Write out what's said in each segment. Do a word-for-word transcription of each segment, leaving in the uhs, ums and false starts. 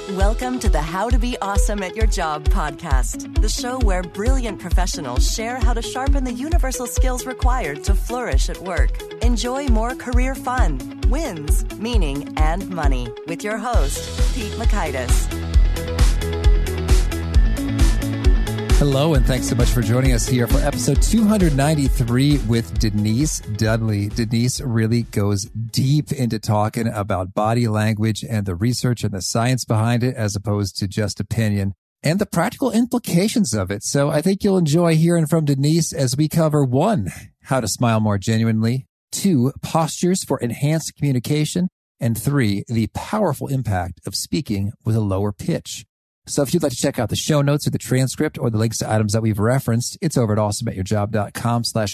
Welcome to the How to Be Awesome at Your Job podcast, the show where brilliant professionals share how to sharpen the universal skills required to flourish at work. Enjoy more career fun, wins, meaning, and money with your host, Pete Mockaitis. Hello, and thanks so much for joining us here for episode two ninety-three with Denise Dudley. Denise really goes deep into talking about body language and the research and the science behind it, as opposed to just opinion, and the practical implications of it. So I think you'll enjoy hearing from Denise as we cover one, how to smile more genuinely, two, postures for enhanced communication, and three, the powerful impact of speaking with a lower pitch. So if you'd like to check out the show notes or the transcript or the links to items that we've referenced, it's over at awesomeatyourjob.com slash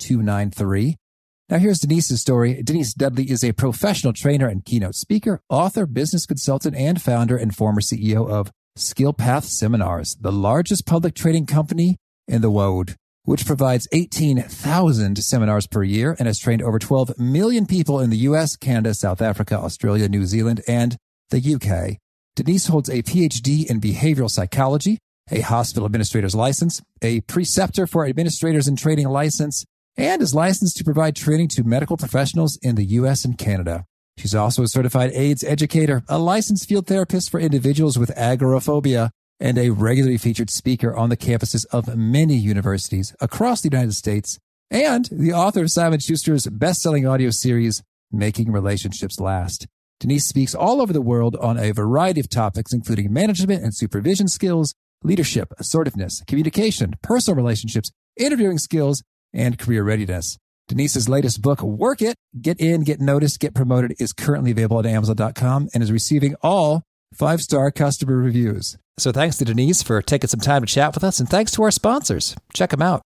F293. Now here's Denise's story. Denise Dudley is a professional trainer and keynote speaker, author, business consultant, and founder and former C E O of SkillPath Seminars, the largest public training company in the world, which provides eighteen thousand seminars per year and has trained over twelve million people in the U S, Canada, South Africa, Australia, New Zealand, and the U K. Denise holds a P H D in behavioral psychology, a hospital administrator's license, a preceptor for administrators in training license, and is licensed to provide training to medical professionals in the U S and Canada. She's also a certified AIDS educator, a licensed field therapist for individuals with agoraphobia, and a regularly featured speaker on the campuses of many universities across the United States, and the author of Simon Schuster's best-selling audio series, Making Relationships Last. Denise speaks all over the world on a variety of topics, including management and supervision skills, leadership, assertiveness, communication, personal relationships, interviewing skills, and career readiness. Denise's latest book, Work It, Get In, Get Noticed, Get Promoted, is currently available at Amazon dot com and is receiving all five-star customer reviews. So thanks to Denise for taking some time to chat with us, and thanks to our sponsors. Check them out.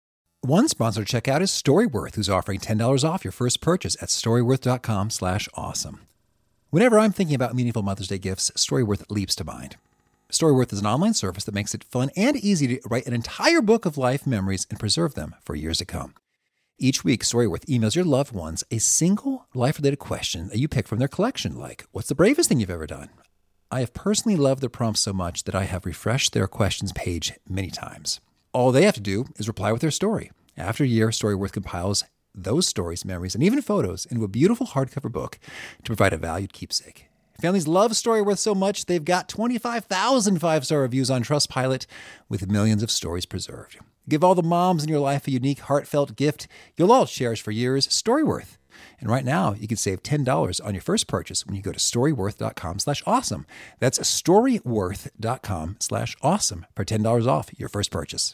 One sponsor to check out is Storyworth, who's offering ten dollars off your first purchase at storyworth.com slash awesome. Whenever I'm thinking about meaningful Mother's Day gifts, Storyworth leaps to mind. Storyworth is an online service that makes it fun and easy to write an entire book of life memories and preserve them for years to come. Each week, Storyworth emails your loved ones a single life-related question that you pick from their collection, like, what's the bravest thing you've ever done? I have personally loved their prompts so much that I have refreshed their questions page many times. All they have to do is reply with their story. After a year, Storyworth compiles those stories, memories, and even photos into a beautiful hardcover book to provide a valued keepsake. Families love Storyworth so much, they've got twenty-five thousand five-star reviews on Trustpilot with millions of stories preserved. Give all the moms in your life a unique, heartfelt gift you'll all cherish for years, Storyworth. And right now, you can save ten dollars on your first purchase when you go to storyworth.com slash awesome. That's storyworth.com slash awesome for ten dollars off your first purchase.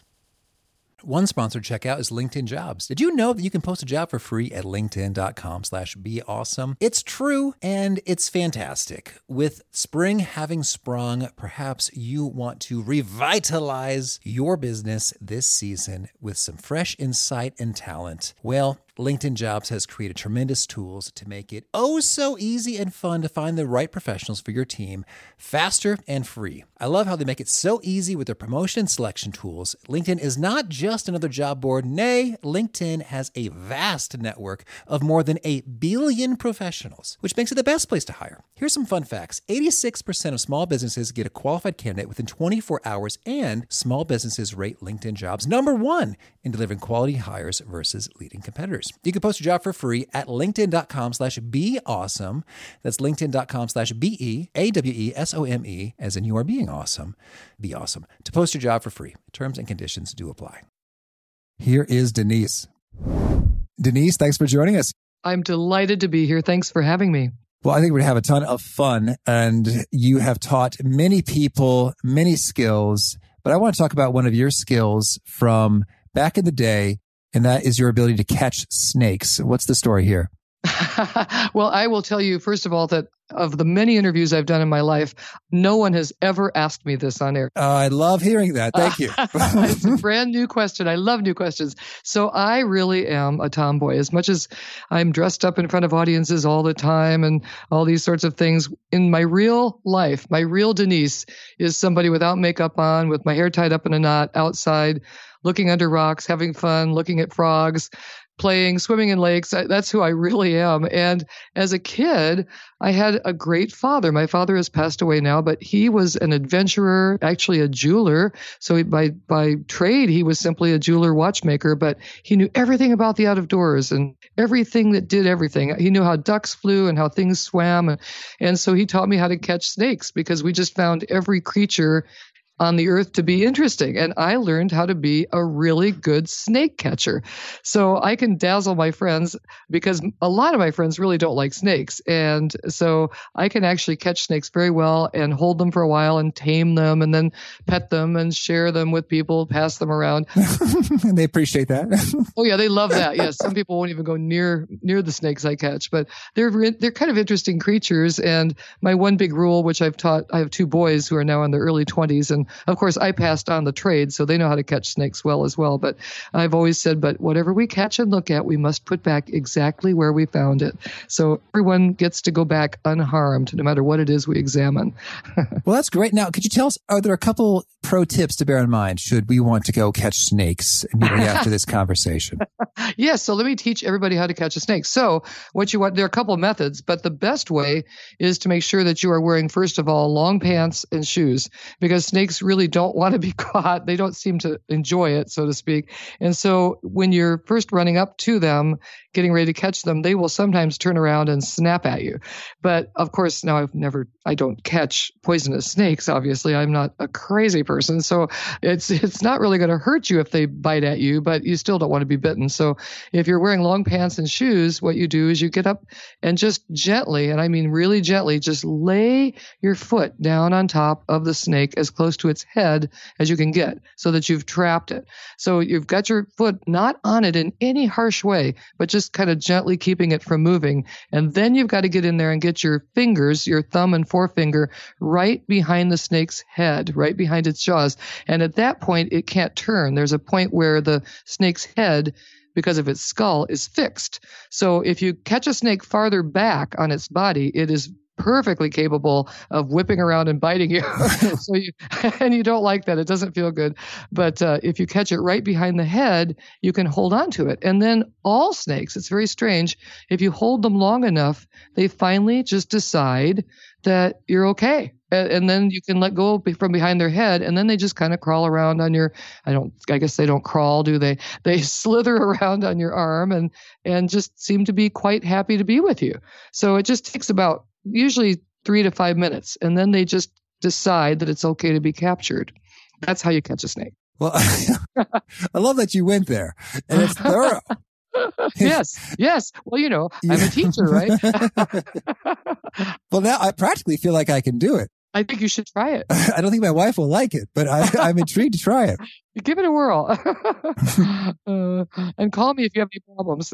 One sponsored checkout is LinkedIn Jobs. Did you know that you can post a job for free at linkedin.com slash be awesome? It's true, and it's fantastic. With spring having sprung, perhaps you want to revitalize your business this season with some fresh insight and talent. Well, LinkedIn Jobs has created tremendous tools to make it oh so easy and fun to find the right professionals for your team, faster and free. I love how they make it so easy with their promotion and selection tools. LinkedIn is not just another job board. Nay, LinkedIn has a vast network of more than a billion professionals, which makes it the best place to hire. Here's some fun facts. eighty-six percent of small businesses get a qualified candidate within twenty-four hours, and small businesses rate LinkedIn Jobs number one in delivering quality hires versus leading competitors. You can post your job for free at linkedin.com slash be awesome. That's linkedin.com slash B-E, A-W-E-S-O-M-E, as in you are being awesome. Be awesome. To post your job for free. Terms and conditions do apply. Here is Denise. Denise, thanks for joining us. I'm delighted to be here. Thanks for having me. Well, I think we're going to have a ton of fun, and you have taught many people many skills, but I want to talk about one of your skills from back in the day, and that is your ability to catch snakes. What's the story here? Well, I will tell you, first of all, that of the many interviews I've done in my life, no one has ever asked me this on air. Uh, I love hearing that. Thank you. It's a brand new question. I love new questions. So I really am a tomboy. As much as I'm dressed up in front of audiences all the time and all these sorts of things, in my real life, my real Denise is somebody without makeup on, with my hair tied up in a knot outside, looking under rocks, having fun, looking at frogs, playing, swimming in lakes. I, that's who I really am. And as a kid, I had a great father. My father has passed away now, but he was an adventurer, actually a jeweler. So he, by by trade, he was simply a jeweler watchmaker, but he knew everything about the out of doors and everything that did everything. He knew how ducks flew and how things swam. And, and so he taught me how to catch snakes because we just found every creature on the earth to be interesting. And I learned how to be a really good snake catcher. So I can dazzle my friends because a lot of my friends really don't like snakes. And so I can actually catch snakes very well and hold them for a while and tame them and then pet them and share them with people, pass them around. And they appreciate that. Oh yeah, they love that. Yes, some people won't even go near near the snakes I catch, but they're they're kind of interesting creatures. And my one big rule, which I've taught, I have two boys who are now in their early twenties, and of course, I passed on the trade, so they know how to catch snakes well as well. But I've always said, but whatever we catch and look at, we must put back exactly where we found it. So everyone gets to go back unharmed, no matter what it is we examine. Well, that's great. Now, could you tell us, are there a couple pro tips to bear in mind should we want to go catch snakes immediately after this conversation? Yes. So let me teach everybody how to catch a snake. So what you want, there are a couple of methods, but the best way is to make sure that you are wearing, first of all, long pants and shoes, because snakes really don't want to be caught. They don't seem to enjoy it, so to speak. And so when you're first running up to them, getting ready to catch them, they will sometimes turn around and snap at you. But of course, now I've never, I don't catch poisonous snakes. Obviously, I'm not a crazy person. So it's, it's not really going to hurt you if they bite at you, but you still don't want to be bitten. So if you're wearing long pants and shoes, what you do is you get up and just gently, and I mean really gently, just lay your foot down on top of the snake as close to its head as you can get so that you've trapped it. So you've got your foot not on it in any harsh way, but just kind of gently keeping it from moving. And then you've got to get in there and get your fingers, your thumb and forefinger, right behind the snake's head, right behind its jaws. And at that point, it can't turn. There's a point where the snake's head, because of its skull, is fixed. So if you catch a snake farther back on its body, it is perfectly capable of whipping around and biting you. so you, and you don't like that. It doesn't feel good. But uh, if you catch it right behind the head, you can hold on to it. And then all snakes, it's very strange, if you hold them long enough, they finally just decide that you're okay. And, and then you can let go from behind their head, and then they just kind of crawl around on your, I don't, I guess they don't crawl, do they? They slither around on your arm and, and just seem to be quite happy to be with you. So it just takes about usually three to five minutes, and then they just decide that it's okay to be captured. That's how you catch a snake. Well, I love that you went there, and it's thorough. Yes, yes. Well, you know, I'm a teacher, right? Well, now I practically feel like I can do it. I think you should try it. I don't think my wife will like it, but I, I'm intrigued to try it. Give it a whirl. uh, and call me if you have any problems.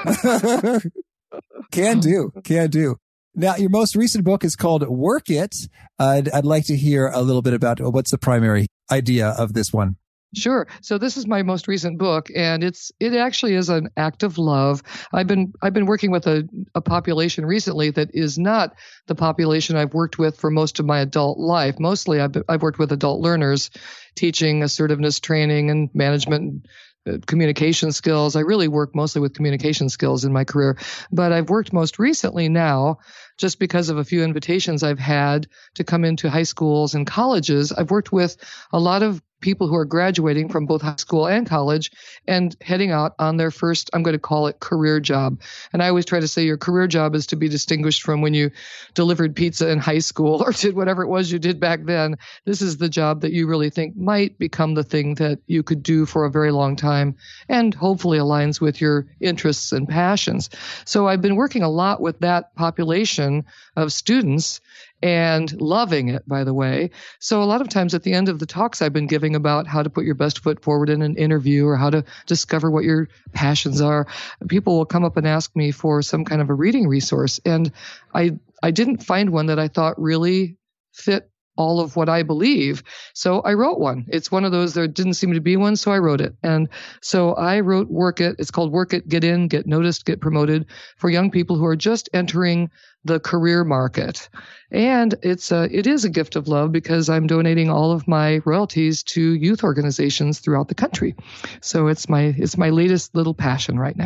Can do, can do. Now, your most recent book is called Work It. Uh, I'd, I'd like to hear a little bit about what's the primary idea of this one. Sure. So this is my most recent book, and it's it actually is an act of love. I've been I've been working with a, a population recently that is not the population I've worked with for most of my adult life. Mostly, I've I've worked with adult learners, teaching assertiveness training and management communication skills. I really work mostly with communication skills in my career, but I've worked most recently now, just because of a few invitations I've had to come into high schools and colleges. I've worked with a lot of people who are graduating from both high school and college and heading out on their first, I'm going to call it career job. And I always try to say your career job is to be distinguished from when you delivered pizza in high school or did whatever it was you did back then. This is the job that you really think might become the thing that you could do for a very long time and hopefully aligns with your interests and passions. So I've been working a lot with that population of students and loving it, by the way. So a lot of times at the end of the talks I've been giving about how to put your best foot forward in an interview or how to discover what your passions are, people will come up and ask me for some kind of a reading resource. And I, I didn't find one that I thought really fit all of what I believe. So I wrote one. It's one of those, there didn't seem to be one, so I wrote it. And so I wrote Work It. It's called Work It, Get In, Get Noticed, Get Promoted for young people who are just entering the career market. And it's a, it is a gift of love because I'm donating all of my royalties to youth organizations throughout the country. So it's my, it's my latest little passion right now.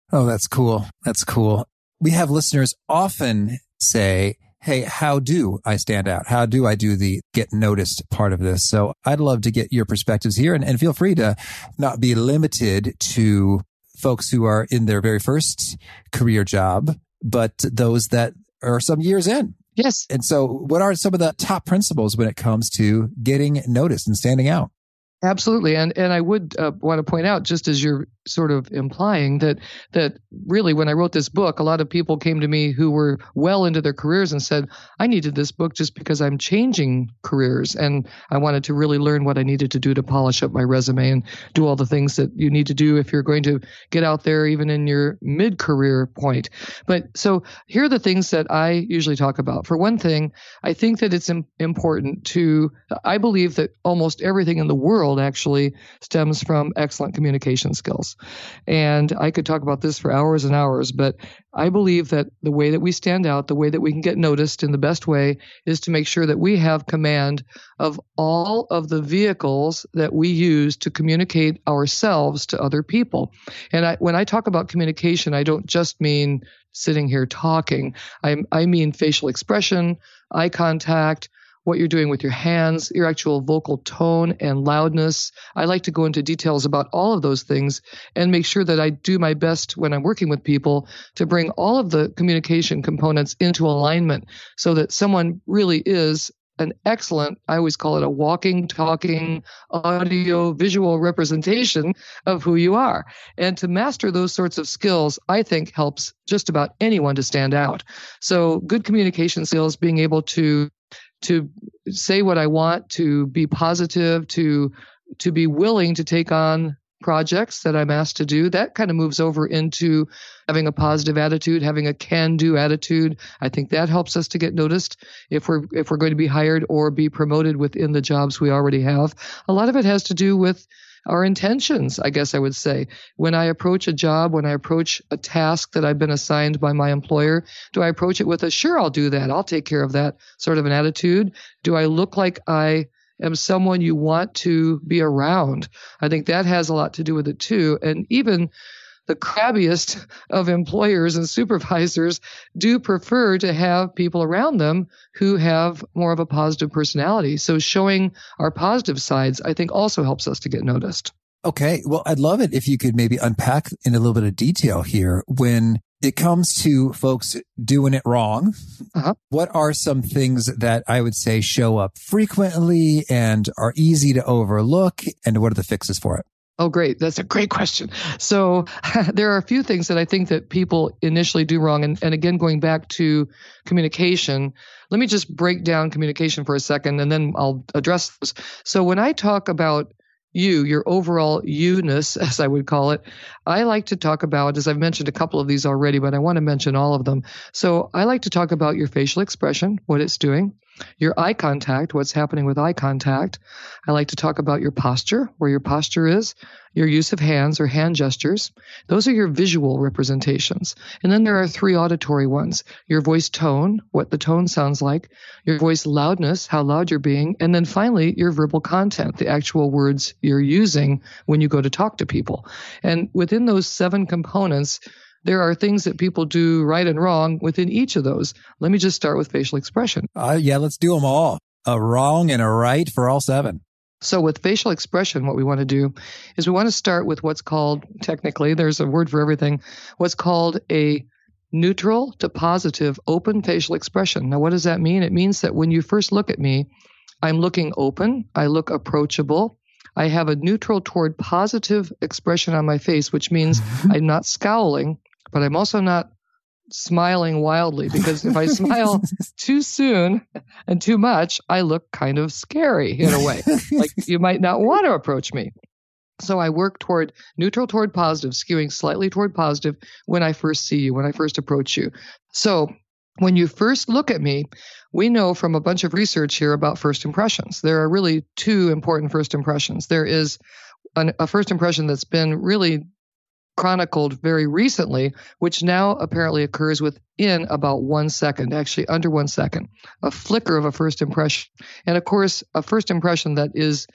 Oh, that's cool. That's cool. We have listeners often say, hey, how do I stand out? How do I do the get noticed part of this? So I'd love to get your perspectives here, and, and feel free to not be limited to folks who are in their very first career job, but those that are some years in. Yes. And so what are some of the top principles when it comes to getting noticed and standing out? Absolutely. And and I would uh, want to point out, just as you're sort of implying, that that really when I wrote this book, a lot of people came to me who were well into their careers and said, I needed this book just because I'm changing careers and I wanted to really learn what I needed to do to polish up my resume and do all the things that you need to do if you're going to get out there even in your mid-career point. But so here are the things that I usually talk about. For one thing, I think that it's im- important to, I believe that almost everything in the world actually stems from excellent communication skills. And I could talk about this for hours and hours, but I believe that the way that we stand out, the way that we can get noticed in the best way is to make sure that we have command of all of the vehicles that we use to communicate ourselves to other people. And I, when I talk about communication, I don't just mean sitting here talking. I, I mean facial expression, eye contact, what you're doing with your hands, your actual vocal tone and loudness. I like to go into details about all of those things and make sure that I do my best when I'm working with people to bring all of the communication components into alignment so that someone really is an excellent, I always call it a walking, talking, audio, visual representation of who you are. And to master those sorts of skills, I think helps just about anyone to stand out. So good communication skills, being able to to say what I want, to be positive, to to be willing to take on projects that I'm asked to do. That kind of moves over into having a positive attitude, having a can-do attitude. I think that helps us to get noticed if we're if we're going to be hired or be promoted within the jobs we already have. A lot of it has to do with our intentions, I guess I would say. When I approach a job, when I approach a task that I've been assigned by my employer, do I approach it with a, sure, I'll do that, I'll take care of that sort of an attitude? Do I look like I am someone you want to be around? I think that has a lot to do with it too. And even the crabbiest of employers and supervisors do prefer to have people around them who have more of a positive personality. So showing our positive sides, I think, also helps us to get noticed. Okay. Well, I'd love it if you could maybe unpack in a little bit of detail here when it comes to folks doing it wrong. Uh-huh. What are some things that I would say show up frequently and are easy to overlook, and what are the fixes for it? Oh, great. That's a great question. So there are a few things that I think that people initially do wrong. And, and again, going back to communication, let me just break down communication for a second, and then I'll address those. So when I talk about you, your overall you-ness, as I would call it, I like to talk about, as I've mentioned a couple of these already, but I want to mention all of them. So I like to talk about your facial expression, what it's doing, your eye contact, what's happening with eye contact. I like to talk about your posture, where your posture is, your use of hands or hand gestures. Those are your visual representations. And then there are three auditory ones: your voice tone, what the tone sounds like, your voice loudness, how loud you're being, and then finally your verbal content, the actual words you're using when you go to talk to people. And within those seven components, there are things that people do right and wrong within each of those. Let me just start with facial expression. Uh, yeah, let's do them all. A wrong and a right for all seven. So with facial expression, what we want to do is we want to start with what's called, technically, there's a word for everything, what's called a neutral to positive open facial expression. Now, what does that mean? It means that when you first look at me, I'm looking open, I look approachable, I have a neutral toward positive expression on my face, which means I'm not scowling, but I'm also not smiling wildly, because if I smile too soon and too much, I look kind of scary in a way. Like you might not want to approach me. So I work toward neutral toward positive, skewing slightly toward positive when I first see you, when I first approach you. So when you first look at me, we know from a bunch of research here about first impressions. There are really two important first impressions. There is an, a first impression that's been really chronicled very recently, which now apparently occurs within about one second, actually under one second, a flicker of a first impression. And of course, a first impression that is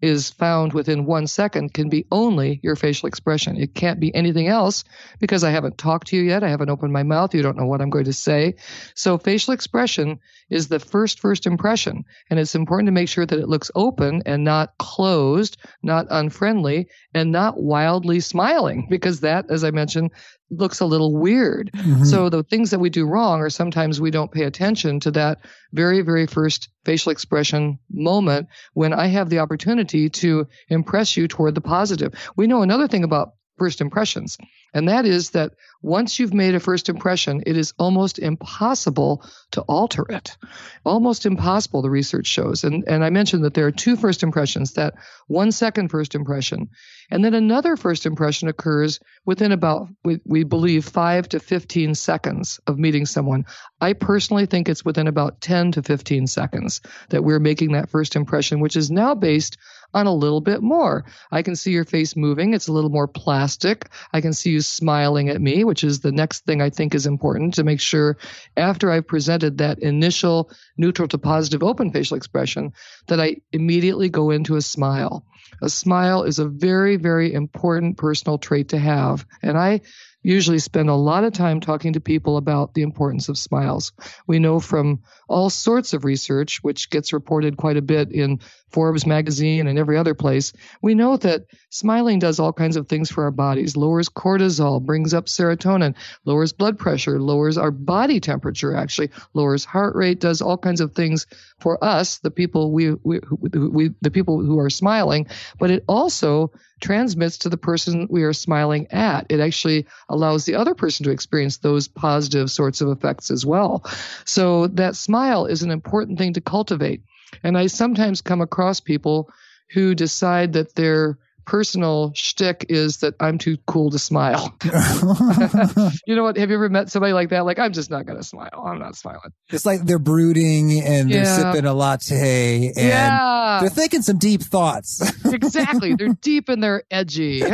is found within one second can be only your facial expression. It can't be anything else because I haven't talked to you yet. I haven't opened my mouth. You don't know what I'm going to say. So facial expression is the first, first impression. And it's important to make sure that it looks open and not closed, not unfriendly, and not wildly smiling, because that, as I mentioned, looks a little weird. Mm-hmm. So the things that we do wrong are sometimes we don't pay attention to that very, very first facial expression moment when I have the opportunity to impress you toward the positive. We know another thing about first impressions, and that is that once you've made a first impression, it is almost impossible to alter it. Almost impossible, the research shows. And, and I mentioned that there are two first impressions, that one second first impression. And then another first impression occurs within about, we, we believe, five to fifteen seconds of meeting someone. I personally think it's within about ten to fifteen seconds that we're making that first impression, which is now based on a little bit more. I can see your face moving. It's a little more plastic. I can see you smiling at me, which is the next thing I think is important to make sure after I've presented that initial neutral to positive open facial expression that I immediately go into a smile. A smile is a very, very important personal trait to have. And I usually spend a lot of time talking to people about the importance of smiles. We know from all sorts of research, which gets reported quite a bit in Forbes magazine and every other place, we know that smiling does all kinds of things for our bodies, lowers cortisol, brings up serotonin, lowers blood pressure, lowers our body temperature, actually lowers heart rate, does all kinds of things for us, the people we, we, we the people who are smiling, but it also transmits to the person we are smiling at. It actually allows the other person to experience those positive sorts of effects as well. So that smile is an important thing to cultivate. And I sometimes come across people who decide that their personal shtick is that I'm too cool to smile. You know what? Have you ever met somebody like that? Like, I'm just not going to smile. I'm not smiling. It's like they're brooding and they're Yeah. sipping a latte and Yeah. they're thinking some deep thoughts. Exactly. They're deep and they're edgy.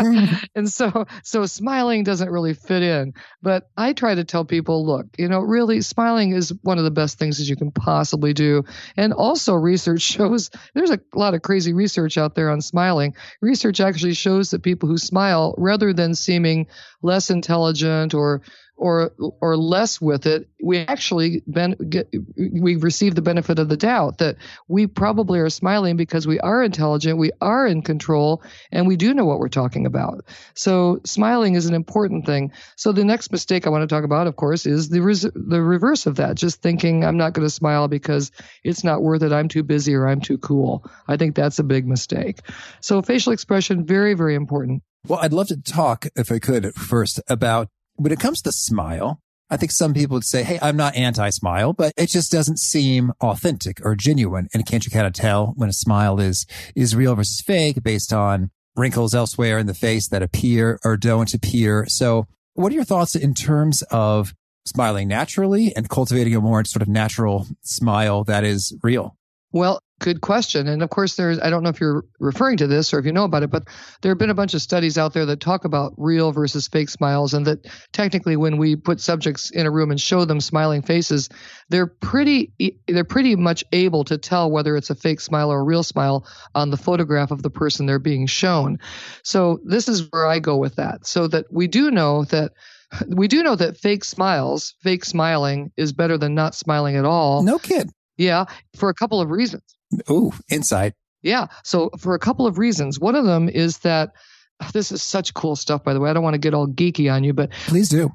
And so, so smiling doesn't really fit in. But I try to tell people, look, you know, really smiling is one of the best things that you can possibly do. And also research shows there's a lot of crazy research out there on smiling. Research actually shows that people who smile, rather than seeming less intelligent or or or less with it, we actually ben, get, we receive the benefit of the doubt that we probably are smiling because we are intelligent, we are in control, and we do know what we're talking about. So smiling is an important thing. So the next mistake I want to talk about, of course, is the res- the reverse of that, just thinking I'm not going to smile because it's not worth it, I'm too busy or I'm too cool. I think that's a big mistake. So facial expression, very, very important. Well, I'd love to talk, if I could, first about when it comes to smile. I think some people would say, hey, I'm not anti-smile, but it just doesn't seem authentic or genuine. And can't you kind of tell when a smile is, is real versus fake based on wrinkles elsewhere in the face that appear or don't appear? So what are your thoughts in terms of smiling naturally and cultivating a more sort of natural smile that is real? Well, good question. And of course, there's, I don't know if you're referring to this or if you know about it, but there have been a bunch of studies out there that talk about real versus fake smiles, and that technically when we put subjects in a room and show them smiling faces, they're pretty, they're pretty much able to tell whether it's a fake smile or a real smile on the photograph of the person they're being shown. So this is where I go with that. So that we do know that we do know that fake smiles, fake smiling is better than not smiling at all. No kid. Yeah, for a couple of reasons. Ooh, insight. Yeah, so for a couple of reasons. One of them is that this is such cool stuff, by the way. I don't want to get all geeky on you, but Please do.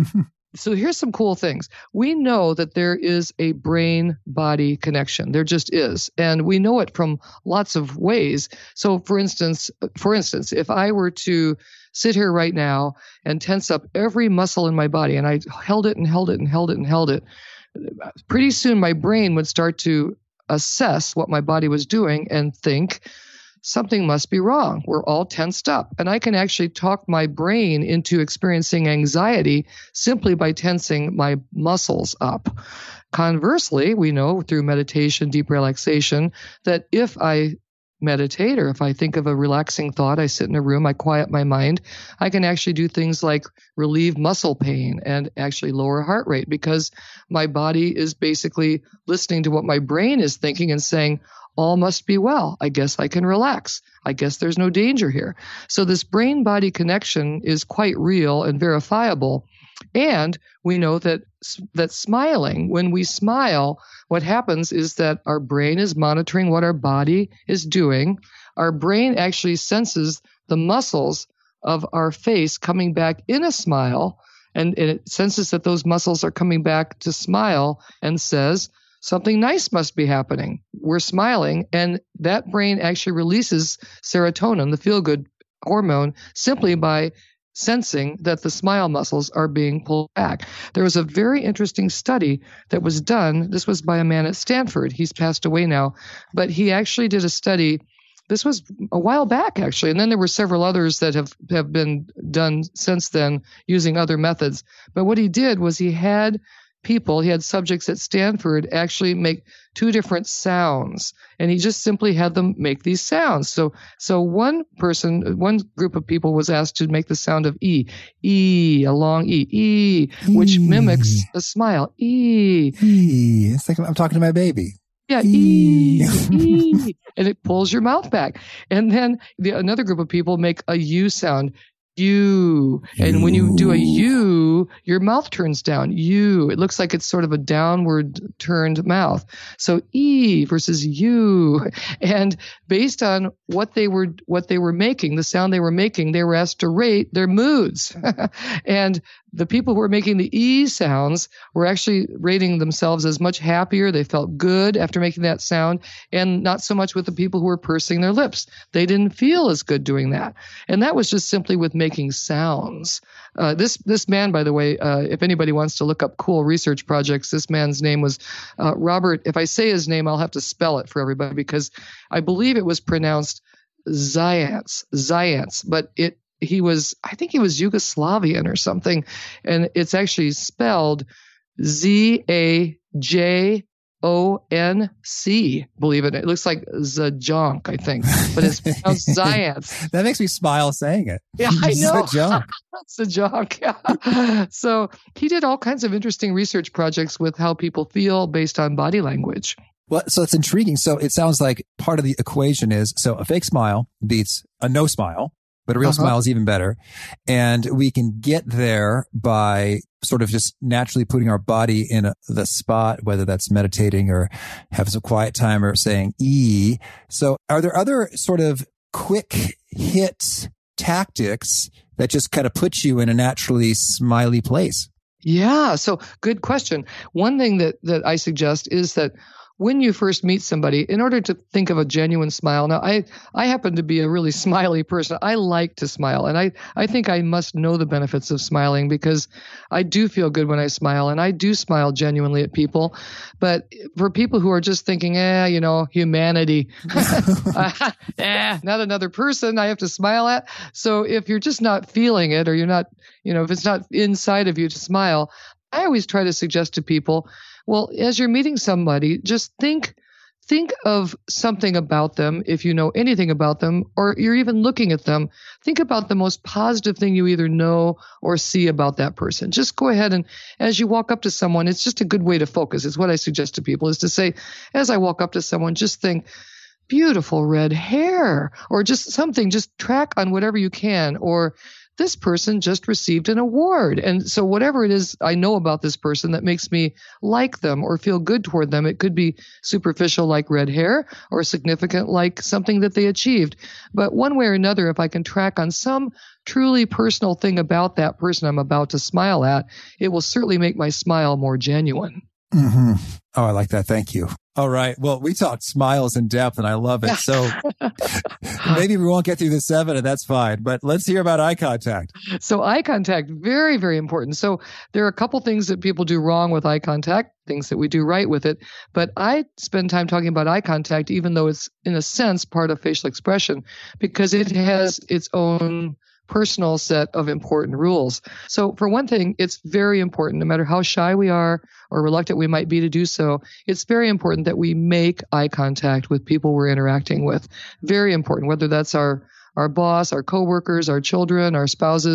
so here's some cool things. We know that there is a brain-body connection. There just is. And we know it from lots of ways. So for instance, for instance, if I were to sit here right now and tense up every muscle in my body, and I held it and held it and held it and held it, pretty soon my brain would start to assess what my body was doing and think something must be wrong. We're all tensed up. And I can actually talk my brain into experiencing anxiety simply by tensing my muscles up. Conversely, we know through meditation, deep relaxation, that if I meditate or if I think of a relaxing thought, I sit in a room, I quiet my mind, I can actually do things like relieve muscle pain and actually lower heart rate because my body is basically listening to what my brain is thinking and saying, all must be well. I guess I can relax. I guess there's no danger here. So this brain-body connection is quite real and verifiable. And we know that that smiling, when we smile, what happens is that our brain is monitoring what our body is doing. Our brain actually senses the muscles of our face coming back in a smile, and, and it senses that those muscles are coming back to smile and says, something nice must be happening. We're smiling, and that brain actually releases serotonin, the feel-good hormone, simply by sensing that the smile muscles are being pulled back. There was a very interesting study that was done. This was by a man at Stanford. He's passed away now, but he actually did a study. This was a while back, actually, and then there were several others that have, have been done since then using other methods. But what he did was he had people, he had subjects at Stanford actually make two different sounds, and he just simply had them make these sounds. So, so one person, one group of people was asked to make the sound of E, E, a long E, E, which e. mimics a smile, E. E. It's like I'm talking to my baby. Yeah, E, E, and it pulls your mouth back. And then the, another group of people make a U sound, U. And when you do a U, your mouth turns down. U. It looks like it's sort of a downward turned mouth. So E versus U. And based on what they were what they were making, the sound they were making, they were asked to rate their moods. And the people who were making the E sounds were actually rating themselves as much happier. They felt good after making that sound, and not so much with the people who were pursing their lips. They didn't feel as good doing that. And that was just simply with making sounds. Uh, this this man, by the way, uh, if anybody wants to look up cool research projects, this man's name was uh, Robert. If I say his name, I'll have to spell it for everybody because I believe it was pronounced Zajanc, Zajanc, but it he was, I think he was Yugoslavian or something, and it's actually spelled Z A J O N C, believe it. It looks like Zajonk, I think, but it's pronounced Zajanc. That makes me smile saying it. Yeah, I know. Zajonk. Zajonk, yeah. So he did all kinds of interesting research projects with how people feel based on body language. Well, so it's intriguing. So it sounds like part of the equation is, so a fake smile beats a no smile, but a real uh-huh. smile is even better. And we can get there by sort of just naturally putting our body in a, the spot, whether that's meditating or have some quiet time or saying E. So are there other sort of quick hit tactics that just kind of put you in a naturally smiley place? Yeah. So good question. One thing that, that I suggest is that when you first meet somebody, in order to think of a genuine smile, now I, I happen to be a really smiley person. I like to smile, and I, I think I must know the benefits of smiling because I do feel good when I smile, and I do smile genuinely at people. But for people who are just thinking, eh, you know, humanity, uh, eh, not another person I have to smile at. So if you're just not feeling it, or you're not, you know, if it's not inside of you to smile, I always try to suggest to people, well, as you're meeting somebody, just think think of something about them, if you know anything about them, or you're even looking at them. Think about the most positive thing you either know or see about that person. Just go ahead and as you walk up to someone, it's just a good way to focus. It's what I suggest to people is to say, as I walk up to someone, just think, beautiful red hair, or just something, just track on whatever you can, or this person just received an award. And so whatever it is I know about this person that makes me like them or feel good toward them, it could be superficial like red hair or significant like something that they achieved. But one way or another, if I can track on some truly personal thing about that person I'm about to smile at, it will certainly make my smile more genuine. Mm-hmm. Oh, I like that. Thank you. All right. Well, we talked smiles in depth and I love it. So maybe we won't get through the seven and that's fine, but let's hear about eye contact. So eye contact, very, very important. So there are a couple things that people do wrong with eye contact, things that we do right with it. But I spend time talking about eye contact, even though it's in a sense part of facial expression, because it has its own personal set of important rules. So for one thing, it's very important, no matter how shy we are or reluctant we might be to do so, it's very important that we make eye contact with people we're interacting with. Very important, whether that's our our boss, our coworkers, our children, our spouses,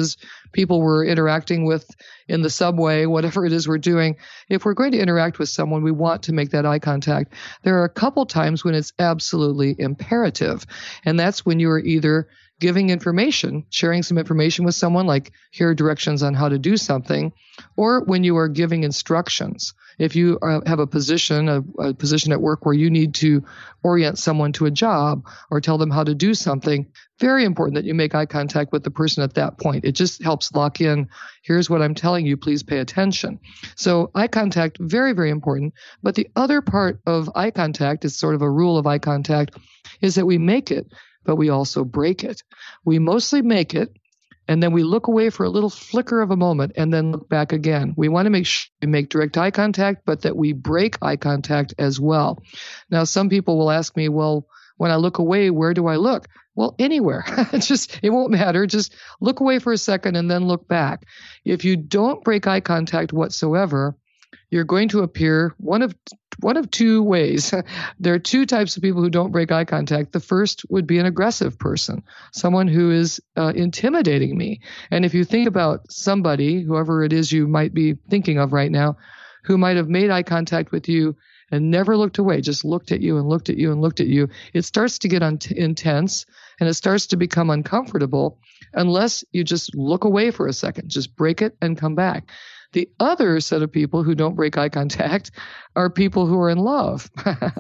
people we're interacting with in the subway, whatever it is we're doing, if we're going to interact with someone, we want to make that eye contact. There are a couple times when it's absolutely imperative. And that's when you are either giving information, sharing some information with someone, like here are directions on how to do something, or when you are giving instructions. If you are, have a position, a, a position at work where you need to orient someone to a job or tell them how to do something, very important that you make eye contact with the person at that point. It just helps lock in, here's what I'm telling you, please pay attention. So eye contact, very, very important. But the other part of eye contact is sort of a rule of eye contact, is that we make it, but we also break it. We mostly make it, and then we look away for a little flicker of a moment and then look back again. We want to make sure we make direct eye contact, but that we break eye contact as well. Now, some people will ask me, well, when I look away, where do I look? Well, anywhere. It's just, it won't matter. Just look away for a second and then look back. If you don't break eye contact whatsoever, you're going to appear one of one of two ways. There are two types of people who don't break eye contact. The first would be an aggressive person, someone who is uh, intimidating me. And if you think about somebody, whoever it is you might be thinking of right now, who might have made eye contact with you and never looked away, just looked at you and looked at you and looked at you, it starts to get un- intense and it starts to become uncomfortable unless you just look away for a second, just break it and come back. The other set of people who don't break eye contact are people who are in love.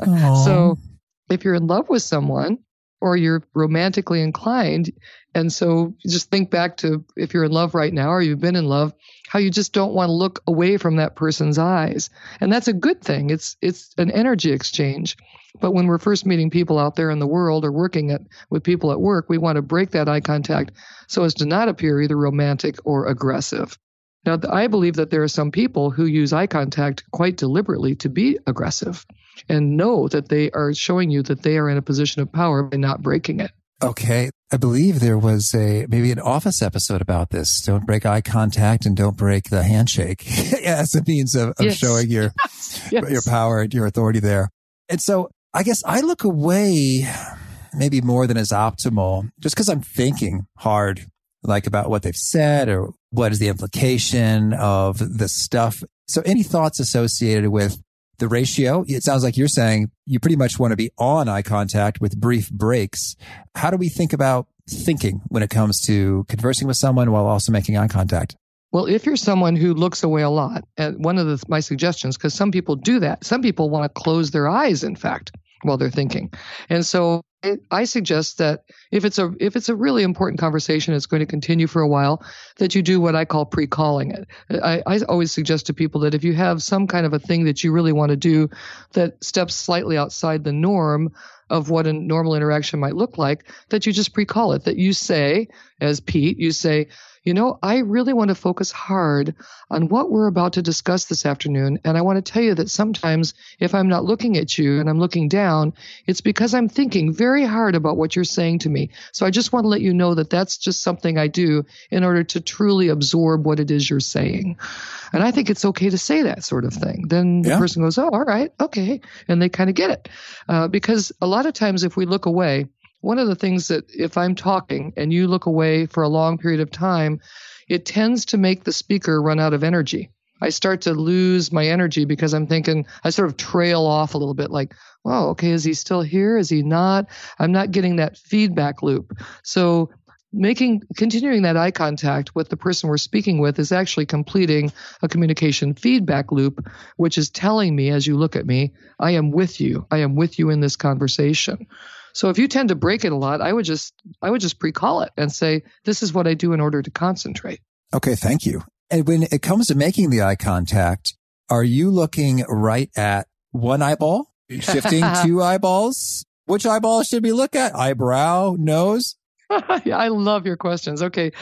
So if you're in love with someone or you're romantically inclined, and so just think back to if you're in love right now or you've been in love, how you just don't want to look away from that person's eyes. And that's a good thing. It's it's an energy exchange. But when we're first meeting people out there in the world or working at, with people at work, we want to break that eye contact so as to not appear either romantic or aggressive. Now, I believe that there are some people who use eye contact quite deliberately to be aggressive and know that they are showing you that they are in a position of power by not breaking it. Okay. I believe there was a, maybe an Office episode about this. Don't break eye contact and don't break the handshake as a means of, of yes. showing your, yes. your power and your authority there. And so I guess I look away maybe more than is optimal just because I'm thinking hard, like about what they've said or what is the implication of the stuff. So any thoughts associated with the ratio? It sounds like you're saying you pretty much want to be on eye contact with brief breaks. How do we think about thinking when it comes to conversing with someone while also making eye contact? Well, if you're someone who looks away a lot, and one of the, my suggestions, because some people do that, some people want to close their eyes, in fact, while they're thinking. And so I suggest that if it's a if it's a really important conversation, it's going to continue for a while, that you do what I call pre-calling it. I, I always suggest to people that if you have some kind of a thing that you really want to do that steps slightly outside the norm of what a normal interaction might look like, that you just pre-call it, that you say, as Pete, you say, you know, I really want to focus hard on what we're about to discuss this afternoon. And I want to tell you that sometimes if I'm not looking at you and I'm looking down, it's because I'm thinking very hard about what you're saying to me. So I just want to let you know that that's just something I do in order to truly absorb what it is you're saying. And I think it's okay to say that sort of thing. Then the yeah. person goes, oh, all right, okay. And they kind of get it. Uh, because a lot of times if we look away, one of the things that if I'm talking and you look away for a long period of time, it tends to make the speaker run out of energy. I start to lose my energy because I'm thinking, I sort of trail off a little bit like, oh, okay, is he still here? Is he not? I'm not getting that feedback loop. So making, continuing that eye contact with the person we're speaking with is actually completing a communication feedback loop, which is telling me as you look at me, I am with you. I am with you in this conversation. So if you tend to break it a lot, I would just I would just pre-call it and say, this is what I do in order to concentrate. Okay, thank you. And when it comes to making the eye contact, are you looking right at one eyeball, shifting two eyeballs? Which eyeball should we look at? Eyebrow, nose? Yeah, I love your questions. Okay.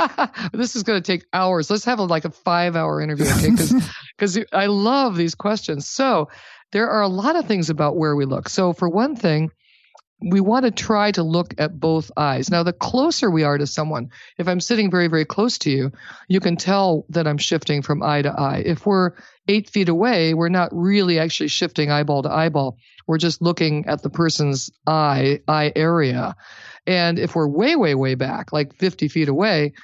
This is going to take hours. Let's have a, like a five hour interview. Okay. Because I love these questions. So there are a lot of things about where we look. So for one thing, we want to try to look at both eyes. Now, the closer we are to someone, if I'm sitting very, very close to you, you can tell that I'm shifting from eye to eye. If we're eight feet away, we're not really actually shifting eyeball to eyeball. We're just looking at the person's eye, eye area. And if we're way, way, way back, like fifty feet away,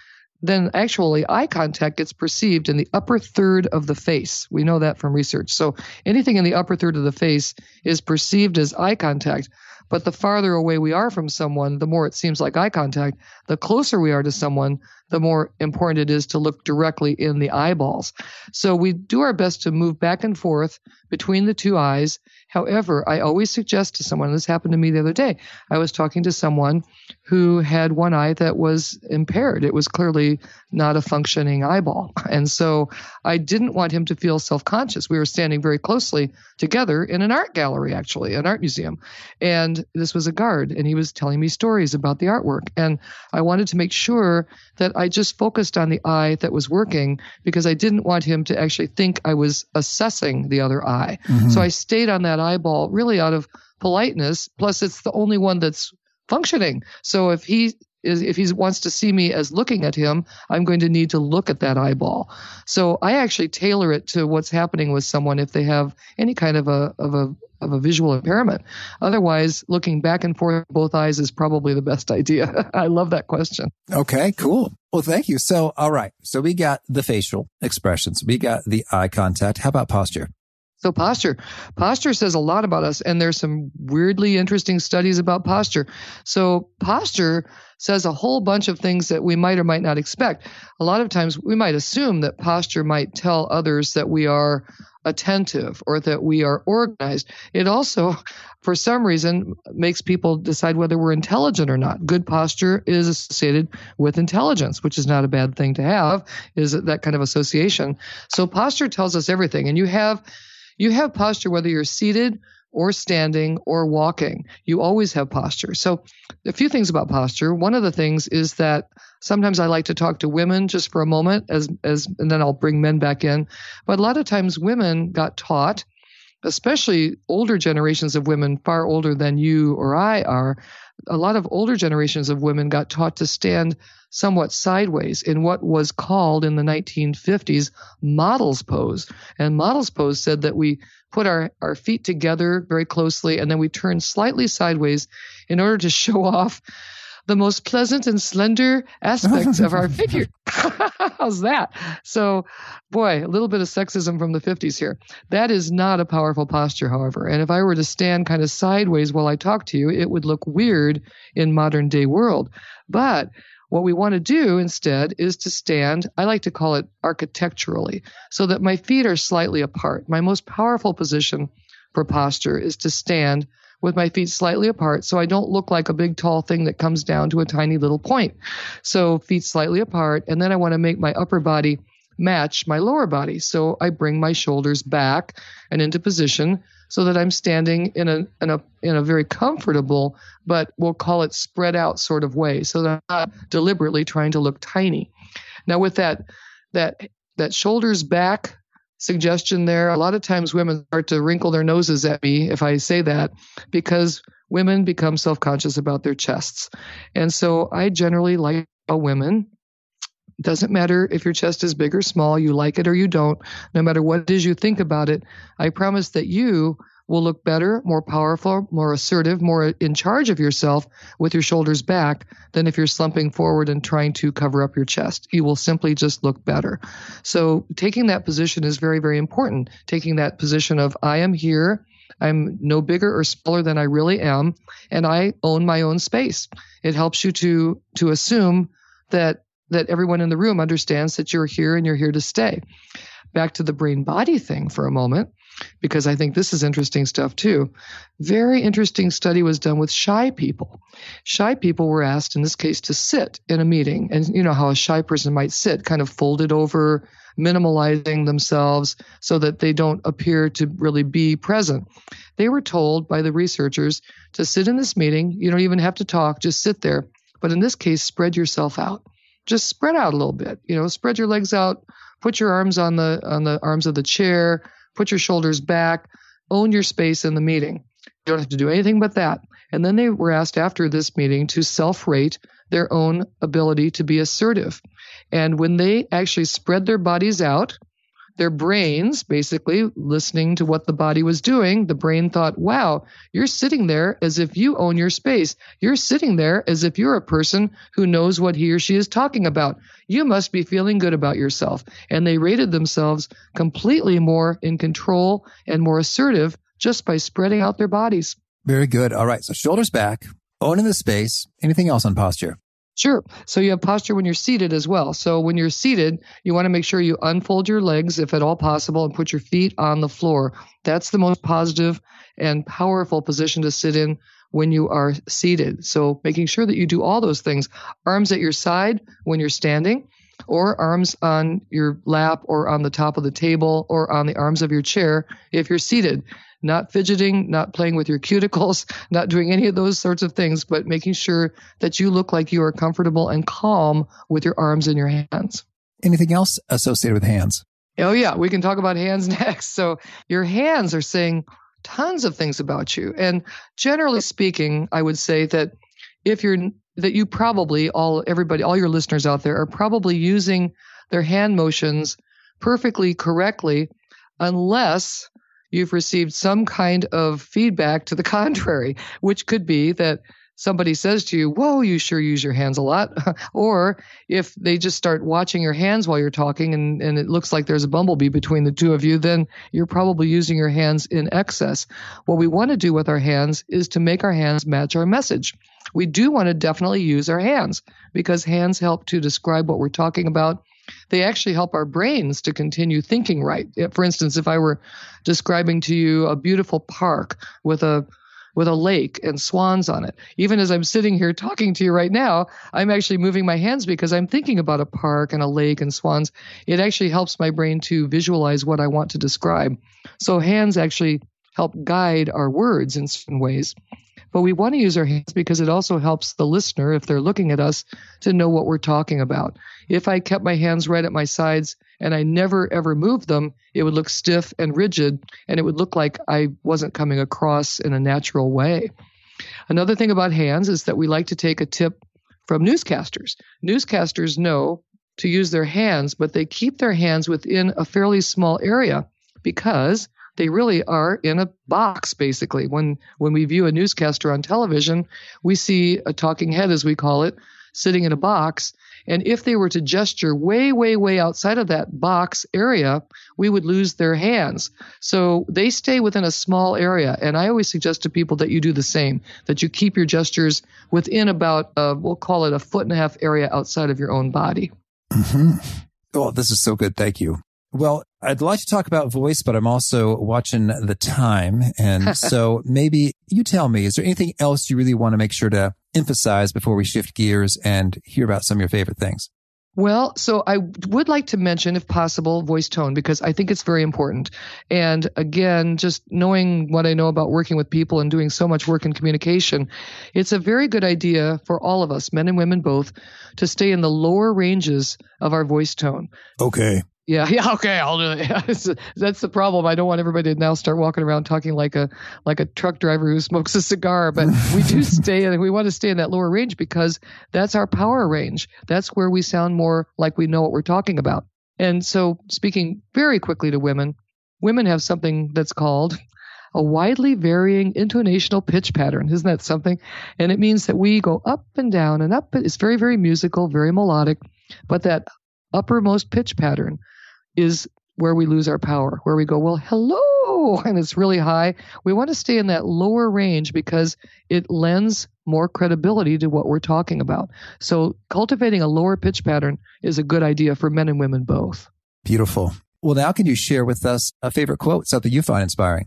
then actually eye contact gets perceived in the upper third of the face. We know that from research. So anything in the upper third of the face is perceived as eye contact. But the farther away we are from someone, the more it seems like eye contact. The closer we are to someone, the more important it is to look directly in the eyeballs. So we do our best to move back and forth between the two eyes. However, I always suggest to someone, this happened to me the other day, I was talking to someone who had one eye that was impaired. It was clearly not a functioning eyeball. And so I didn't want him to feel self-conscious. We were standing very closely together in an art gallery, actually, an art museum. And this was a guard, and he was telling me stories about the artwork. And I wanted to make sure that I just focused on the eye that was working because I didn't want him to actually think I was assessing the other eye. Mm-hmm. So I stayed on that eyeball really out of politeness. Plus, it's the only one that's functioning. So if he is, if he wants to see me as looking at him, I'm going to need to look at that eyeball. So I actually tailor it to what's happening with someone if they have any kind of a of a of a visual impairment. Otherwise, looking back and forth both eyes is probably the best idea. I love that question. Okay, cool. Well, thank you. So, all right. So we got the facial expressions. We got the eye contact. How about posture? So posture. Posture says a lot about us, and there's some weirdly interesting studies about posture. So posture says a whole bunch of things that we might or might not expect. A lot of times we might assume that posture might tell others that we are attentive or that we are organized. It also, for some reason, makes people decide whether we're intelligent or not. Good posture is associated with intelligence, which is not a bad thing to have, is that kind of association. So posture tells us everything. And you have You have posture whether you're seated or standing or walking. You always have posture. So a few things about posture. One of the things is that sometimes I like to talk to women just for a moment, as as and then I'll bring men back in. But a lot of times women got taught, especially older generations of women, far older than you or I are, a lot of older generations of women got taught to stand somewhat sideways in what was called in the nineteen fifties model's pose. And model's pose said that we put our, our feet together very closely and then we turn slightly sideways in order to show off the most pleasant and slender aspects of our figure. How's that? So, boy, a little bit of sexism from the fifties here. That is not a powerful posture, however. And if I were to stand kind of sideways while I talk to you, it would look weird in modern day world. But what we want to do instead is to stand, I like to call it architecturally, so that my feet are slightly apart. My most powerful position for posture is to stand with my feet slightly apart so I don't look like a big tall thing that comes down to a tiny little point. So feet slightly apart, and then I want to make my upper body match my lower body. So I bring my shoulders back and into position so that I'm standing in a in a in a very comfortable, but we'll call it spread out sort of way, so that I'm not deliberately trying to look tiny. Now with that that that shoulders back suggestion there, a lot of times women start to wrinkle their noses at me if I say that, because women become self-conscious about their chests. And so I generally like a women. Doesn't matter if your chest is big or small, you like it or you don't, no matter what it is you think about it, I promise that you will look better, more powerful, more assertive, more in charge of yourself with your shoulders back than if you're slumping forward and trying to cover up your chest. You will simply just look better. So taking that position is very, very important. Taking that position of I am here, I'm no bigger or smaller than I really am, and I own my own space. It helps you to to assume that that everyone in the room understands that you're here and you're here to stay. Back to the brain-body thing for a moment, because I think this is interesting stuff too. Very interesting study was done with shy people. Shy people were asked, in this case, to sit in a meeting. And you know how a shy person might sit, kind of folded over, minimalizing themselves so that they don't appear to really be present. They were told by the researchers to sit in this meeting. You don't even have to talk, just sit there. But in this case, spread yourself out. Just spread out a little bit, you know, spread your legs out, put your arms on the on the arms of the chair, put your shoulders back, own your space in the meeting. You don't have to do anything but that. And then they were asked after this meeting to self-rate their own ability to be assertive. And when they actually spread their bodies out, their brains, basically listening to what the body was doing, the brain thought, wow, you're sitting there as if you own your space. You're sitting there as if you're a person who knows what he or she is talking about. You must be feeling good about yourself. And they rated themselves completely more in control and more assertive just by spreading out their bodies. Very good. All right. So shoulders back, owning the space. Anything else on posture? Sure. So you have posture when you're seated as well. So when you're seated, you want to make sure you unfold your legs, if at all possible, and put your feet on the floor. That's the most positive and powerful position to sit in when you are seated. So making sure that you do all those things. Arms at your side when you're standing, or arms on your lap or on the top of the table or on the arms of your chair if you're seated. Not fidgeting, not playing with your cuticles, not doing any of those sorts of things, but making sure that you look like you are comfortable and calm with your arms and your hands. Anything else associated with hands? Oh, yeah. We can talk about hands next. So your hands are saying tons of things about you. And generally speaking, I would say that if you're, that you probably, all, everybody, all your listeners out there are probably using their hand motions perfectly correctly, unless you've received some kind of feedback to the contrary, which could be that somebody says to you, whoa, you sure use your hands a lot. Or if they just start watching your hands while you're talking and, and it looks like there's a bumblebee between the two of you, then you're probably using your hands in excess. What we want to do with our hands is to make our hands match our message. We do want to definitely use our hands because hands help to describe what we're talking about. They actually help our brains to continue thinking right. For instance, if I were describing to you a beautiful park with a with a lake and swans on it, even as I'm sitting here talking to you right now, I'm actually moving my hands because I'm thinking about a park and a lake and swans. It actually helps my brain to visualize what I want to describe. So hands actually help guide our words in certain ways. But we want to use our hands because it also helps the listener, if they're looking at us, to know what we're talking about. If I kept my hands right at my sides and I never, ever moved them, it would look stiff and rigid, and it would look like I wasn't coming across in a natural way. Another thing about hands is that we like to take a tip from newscasters. Newscasters know to use their hands, but they keep their hands within a fairly small area because they really are in a box, basically. When when we view a newscaster on television, we see a talking head, as we call it, sitting in a box. And if they were to gesture way, way, way outside of that box area, we would lose their hands. So they stay within a small area. And I always suggest to people that you do the same, that you keep your gestures within about, uh, we'll call it a foot and a half area outside of your own body. Mm-hmm. Oh, this is so good. Thank you. Well, I'd like to talk about voice, but I'm also watching the time. And so maybe you tell me, is there anything else you really want to make sure to emphasize before we shift gears and hear about some of your favorite things? Well, so I would like to mention, if possible, voice tone, because I think it's very important. And again, just knowing what I know about working with people and doing so much work in communication, it's a very good idea for all of us, men and women both, to stay in the lower ranges of our voice tone. Okay. Yeah, yeah, okay, I'll do it. That's the problem. I don't want everybody to now start walking around talking like a like a truck driver who smokes a cigar. But we do stay, and we want to stay in that lower range because that's our power range. That's where we sound more like we know what we're talking about. And so, speaking very quickly to women, women have something that's called a widely varying intonational pitch pattern. Isn't that something? And it means that we go up and down and up. It's very, very musical, very melodic, but that uppermost pitch pattern is where we lose our power, where we go, well, hello, and it's really high. We want to stay in that lower range because it lends more credibility to what we're talking about. So cultivating a lower pitch pattern is a good idea for men and women both. Beautiful. Well, now can you share with us a favorite quote, something you find inspiring?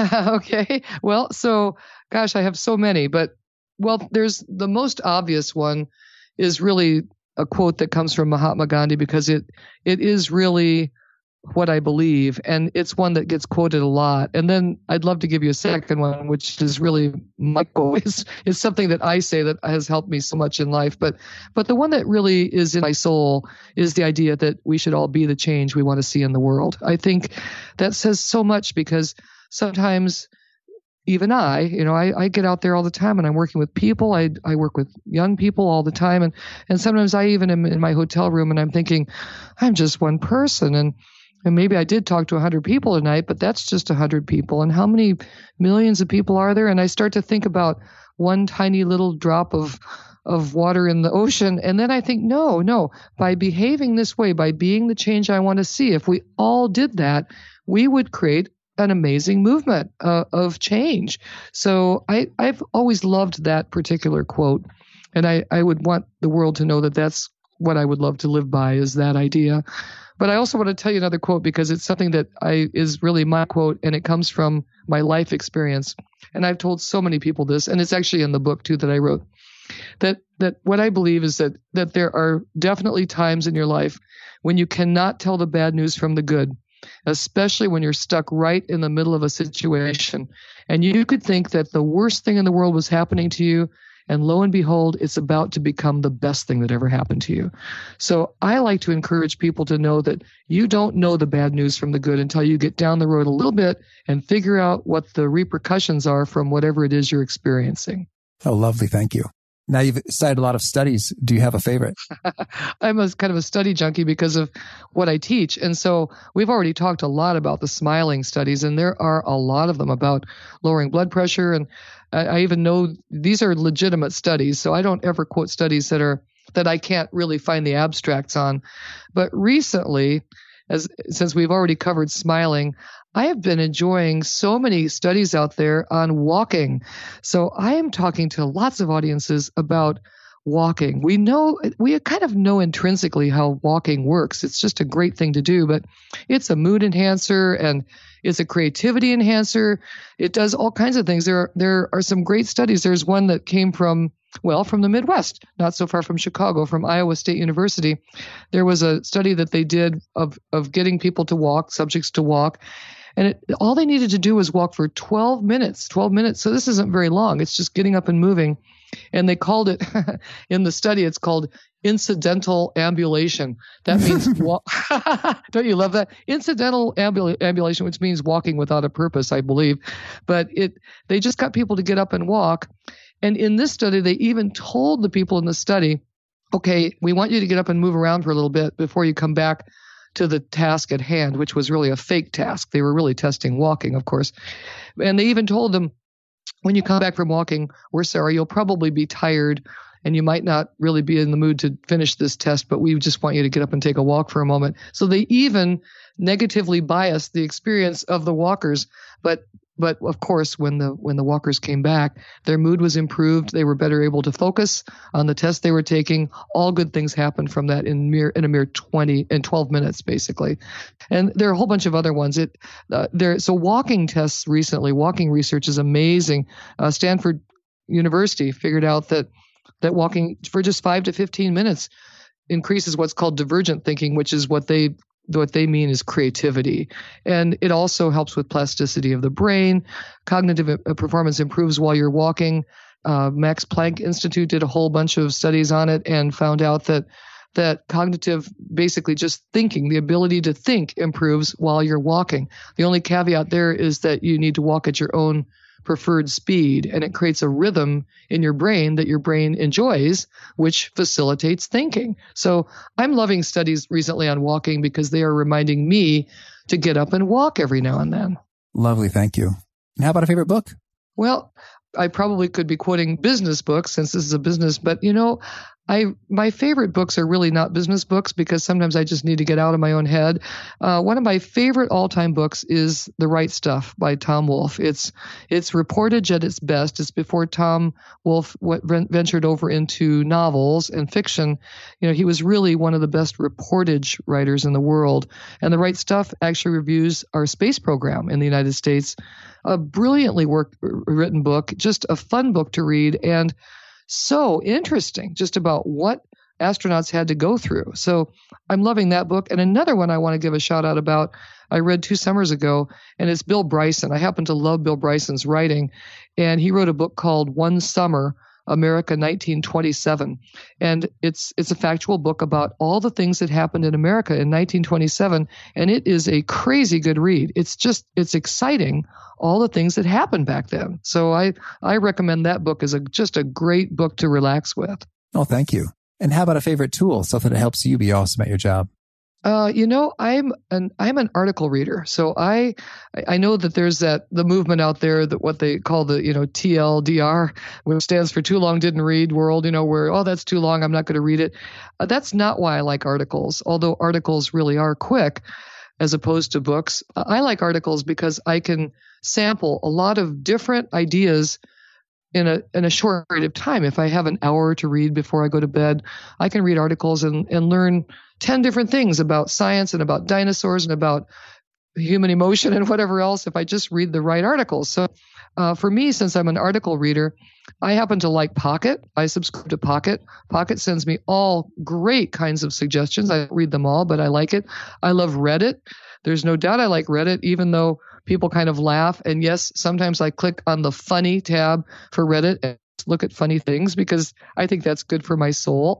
Okay. Well, so, gosh, I have so many, but, well, there's the most obvious one is really a quote that comes from Mahatma Gandhi because it it is really what I believe, and it's one that gets quoted a lot. And then I'd love to give you a second one, which is really my quote. It's, it's something that I say that has helped me so much in life. But but the one that really is in my soul is the idea that we should all be the change we want to see in the world. I think that says so much because sometimes even I, you know, I, I get out there all the time and I'm working with people. I I work with young people all the time. And, and sometimes I even am in my hotel room and I'm thinking, I'm just one person. And and maybe I did talk to one hundred people tonight, but that's just one hundred people. And how many millions of people are there? And I start to think about one tiny little drop of of water in the ocean. And then I think, no, no, by behaving this way, by being the change I want to see, if we all did that, we would create an amazing movement uh, of change. So I, I've always loved that particular quote. And I, I would want the world to know that that's what I would love to live by, is that idea. But I also want to tell you another quote, because it's something that I is really my quote, and it comes from my life experience. And I've told so many people this, and it's actually in the book too that I wrote, that that what I believe is that that there are definitely times in your life when you cannot tell the bad news from the good, especially when you're stuck right in the middle of a situation. And you could think that the worst thing in the world was happening to you, and lo and behold, it's about to become the best thing that ever happened to you. So I like to encourage people to know that you don't know the bad news from the good until you get down the road a little bit and figure out what the repercussions are from whatever it is you're experiencing. Oh, lovely. Thank you. Now, you've cited a lot of studies. Do you have a favorite? I'm a kind of a study junkie because of what I teach. And so we've already talked a lot about the smiling studies, and there are a lot of them about lowering blood pressure. And I, I even know these are legitimate studies, so I don't ever quote studies that are that I can't really find the abstracts on. But recently, as since we've already covered smiling, I have been enjoying so many studies out there on walking. So I am talking to lots of audiences about walking. We know, we kind of know intrinsically how walking works. It's just a great thing to do, but it's a mood enhancer and it's a creativity enhancer. It does all kinds of things. There are, there are some great studies. There's one that came from, well, from the Midwest, not so far from Chicago, from Iowa State University. There was a study that they did of, of getting people to walk, subjects to walk. And it, all they needed to do was walk for twelve minutes, twelve minutes. So this isn't very long. It's just getting up and moving. And they called it, in the study, it's called incidental ambulation. That means, wa- don't you love that? Incidental ambul- ambulation, which means walking without a purpose, I believe. But it, they just got people to get up and walk. And in this study, they even told the people in the study, okay, we want you to get up and move around for a little bit before you come back to the task at hand, which was really a fake task. They were really testing walking, of course. And they even told them, when you come back from walking, we're sorry, you'll probably be tired and you might not really be in the mood to finish this test, but we just want you to get up and take a walk for a moment. So they even negatively biased the experience of the walkers. But But of course, when the when the walkers came back, their mood was improved. They were better able to focus on the test they were taking. All good things happened from that in mere in a mere twenty and twelve minutes, basically. And there are a whole bunch of other ones. It uh, there so walking tests recently. Walking research is amazing. Uh, Stanford University figured out that that walking for just five to fifteen minutes increases what's called divergent thinking, which is what they what they mean is creativity. And it also helps with plasticity of the brain. Cognitive performance improves while you're walking. Uh, Max Planck Institute did a whole bunch of studies on it and found out that that cognitive, basically just thinking, the ability to think improves while you're walking. The only caveat there is that you need to walk at your own preferred speed, and it creates a rhythm in your brain that your brain enjoys, which facilitates thinking. So I'm loving studies recently on walking because they are reminding me to get up and walk every now and then. Lovely. Thank you. And how about a favorite book? Well, I probably could be quoting business books since this is a business, but you know, I my favorite books are really not business books because sometimes I just need to get out of my own head. Uh, one of my favorite all-time books is The Right Stuff by Tom Wolfe. It's it's reportage at its best. It's before Tom Wolfe went, ventured over into novels and fiction. You know, he was really one of the best reportage writers in the world. And The Right Stuff actually reviews our space program in the United States. A brilliantly worked, written book, just a fun book to read, and so interesting just about what astronauts had to go through. So I'm loving that book. And another one I want to give a shout out about, I read two summers ago, and it's Bill Bryson. I happen to love Bill Bryson's writing, and he wrote a book called One Summer, America nineteen twenty-seven. And it's it's a factual book about all the things that happened in America in nineteen twenty-seven. And it is a crazy good read. It's just, it's exciting, all the things that happened back then. So I, I recommend that book as a just a great book to relax with. Oh, thank you. And how about a favorite tool, something that helps you be awesome at your job? Uh, you know, I'm an I'm an article reader, so I I know that there's that the movement out there that what they call the you know T L D R, which stands for too long didn't read world. You know, where oh that's too long, I'm not going to read it. Uh, that's not why I like articles. Although articles really are quick, as opposed to books. I like articles because I can sample a lot of different ideas in a in a short period of time. If I have an hour to read before I go to bed, I can read articles and, and learn ten different things about science and about dinosaurs and about human emotion and whatever else if I just read the right articles. So uh, for me, since I'm an article reader, I happen to like Pocket. I subscribe to Pocket. Pocket sends me all great kinds of suggestions. I don't read them all, but I like it. I love Reddit. There's no doubt I like Reddit, even though people kind of laugh. And yes, sometimes I click on the funny tab for Reddit and look at funny things because I think that's good for my soul.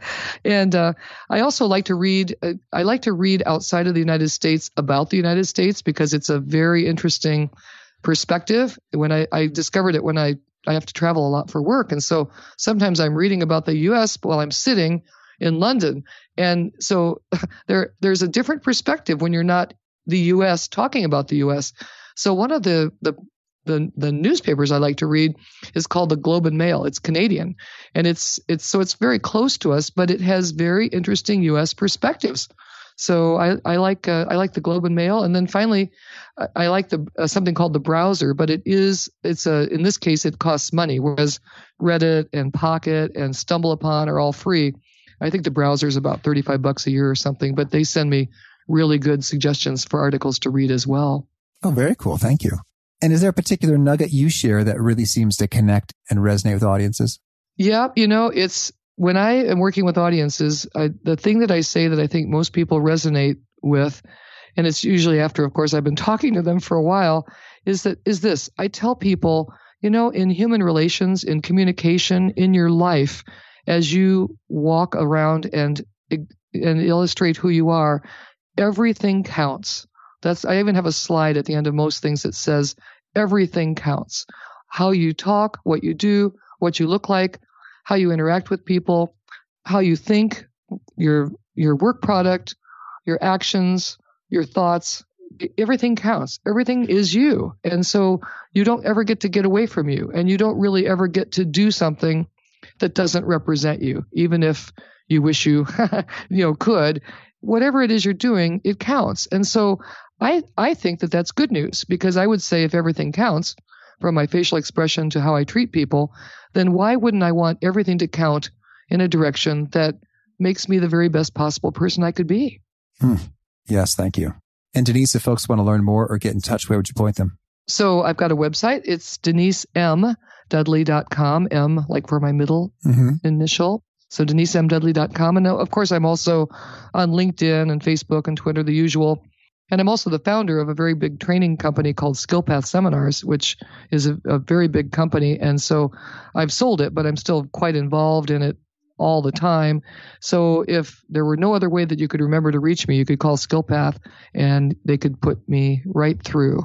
and uh, I also like to read, uh, I like to read outside of the United States about the United States because it's a very interesting perspective. When I, I discovered it when I, I have to travel a lot for work. And so sometimes I'm reading about the U S while I'm sitting in London. And so there, there's a different perspective when you're not the U S talking about the U S. So one of the, the The, the newspapers I like to read is called the Globe and Mail. It's Canadian, and it's it's so it's very close to us, but it has very interesting U S perspectives. So I I like uh, I like the Globe and Mail, and then finally I, I like the uh, something called the Browser, but it is it's a in this case it costs money, whereas Reddit and Pocket and StumbleUpon are all free. I think the Browser is about thirty-five bucks a year or something, but they send me really good suggestions for articles to read as well. Oh, very cool. Thank you. And is there a particular nugget you share that really seems to connect and resonate with audiences? Yeah, you know, it's when I am working with audiences, I, the thing that I say that I think most people resonate with, and it's usually after, of course, I've been talking to them for a while, is that is this. I tell people, you know, in human relations, in communication, in your life, as you walk around and and illustrate who you are, everything counts. That's, I even have a slide at the end of most things that says everything counts. How you talk, what you do, what you look like, how you interact with people, how you think, your your work product, your actions, your thoughts, everything counts. Everything is you. And so you don't ever get to get away from you, and you don't really ever get to do something that doesn't represent you, even if you wish you you know could. Whatever it is you're doing, it counts. And so I, I think that that's good news, because I would say if everything counts, from my facial expression to how I treat people, then why wouldn't I want everything to count in a direction that makes me the very best possible person I could be? Hmm. Yes, thank you. And Denise, if folks want to learn more or get in touch, where would you point them? So I've got a website. It's denise m dudley dot com, M like for my middle mm-hmm. initial. So denise m dudley dot com. And of course, I'm also on LinkedIn and Facebook and Twitter, the usual. And I'm also the founder of a very big training company called SkillPath Seminars, which is a, a very big company. And so I've sold it, but I'm still quite involved in it all the time. So if there were no other way that you could remember to reach me, you could call SkillPath and they could put me right through.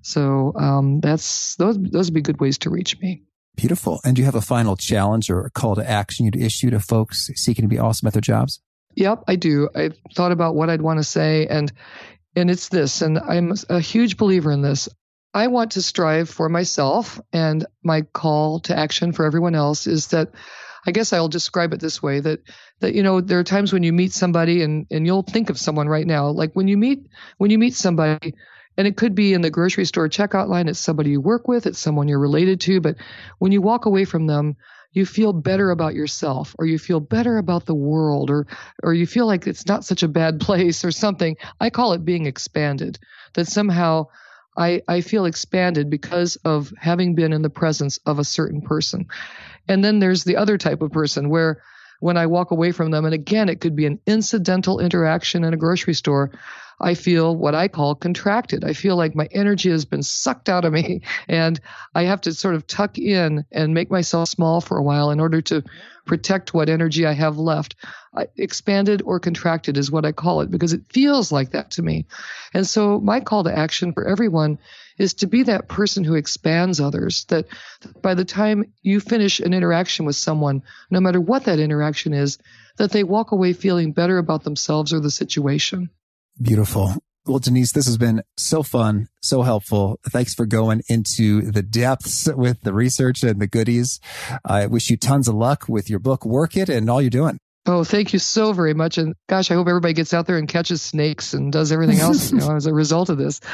So um, that's those those would be good ways to reach me. Beautiful. And do you have a final challenge or a call to action you'd issue to folks seeking to be awesome at their jobs? Yep, I do. I've thought about what I'd want to say, and And it's this, and I'm a huge believer in this. I want to strive for myself, and my call to action for everyone else is that, I guess I'll describe it this way, that, that you know, there are times when you meet somebody, and, and you'll think of someone right now, like when you meet, when you meet somebody, and it could be in the grocery store checkout line, it's somebody you work with, it's someone you're related to, but when you walk away from them, you feel better about yourself, or you feel better about the world, or or you feel like it's not such a bad place or something. I call it being expanded, that somehow I, I feel expanded because of having been in the presence of a certain person. And then there's the other type of person where when I walk away from them, and again, it could be an incidental interaction in a grocery store, I feel what I call contracted. I feel like my energy has been sucked out of me, and I have to sort of tuck in and make myself small for a while in order to protect what energy I have left. I, expanded or contracted is what I call it, because it feels like that to me. And so my call to action for everyone is to be that person who expands others, that by the time you finish an interaction with someone, no matter what that interaction is, that they walk away feeling better about themselves or the situation. Beautiful. Well, Denise, this has been so fun, so helpful. Thanks for going into the depths with the research and the goodies. I wish you tons of luck with your book, Work It, and all you're doing. Oh, thank you so very much. And gosh, I hope everybody gets out there and catches snakes and does everything else you know, as a result of this.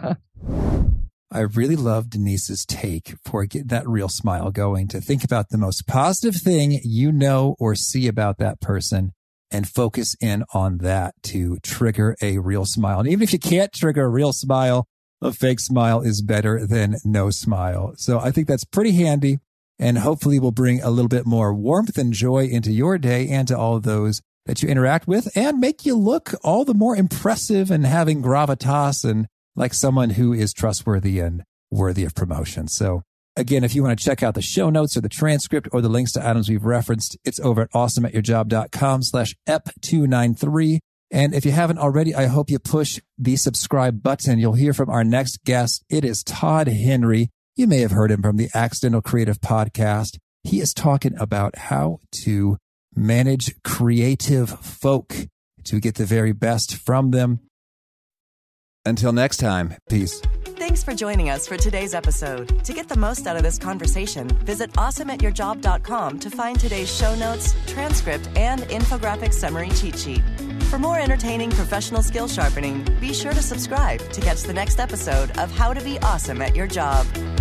I really love Denise's take for getting that real smile going, to think about the most positive thing you know or see about that person and focus in on that to trigger a real smile. And even if you can't trigger a real smile, a fake smile is better than no smile. So I think that's pretty handy, and hopefully will bring a little bit more warmth and joy into your day and to all of those that you interact with, and make you look all the more impressive and having gravitas and like someone who is trustworthy and worthy of promotion. So again, if you want to check out the show notes or the transcript or the links to items we've referenced, it's over at awesomeatyourjob.com slash ep two ninety-three. And if you haven't already, I hope you push the subscribe button. You'll hear from our next guest. It is Todd Henry. You may have heard him from the Accidental Creative Podcast. He is talking about how to manage creative folk to get the very best from them. Until next time, peace. Thanks for joining us for today's episode. To get the most out of this conversation, visit awesome at your job dot com to find today's show notes, transcript, and infographic summary cheat sheet. For more entertaining professional skill sharpening, be sure to subscribe to catch the next episode of How to Be Awesome at Your Job.